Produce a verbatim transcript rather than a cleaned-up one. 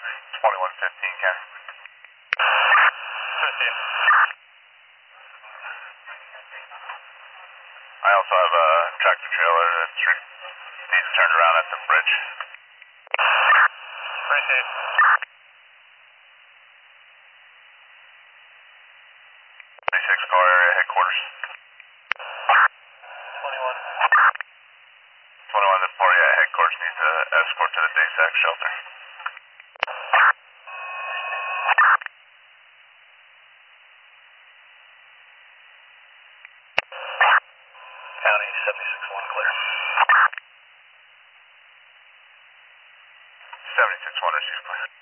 twenty-one fifteen, Ken. fifteen. I also have a tractor trailer that needs turned around at the bridge. Appreciate it. twenty-six car area headquarters. twenty-one. twenty-one, the party at headquarters needs an escort to the D S A C shelter. County seventy-six one clear. seventy-six one receive clear.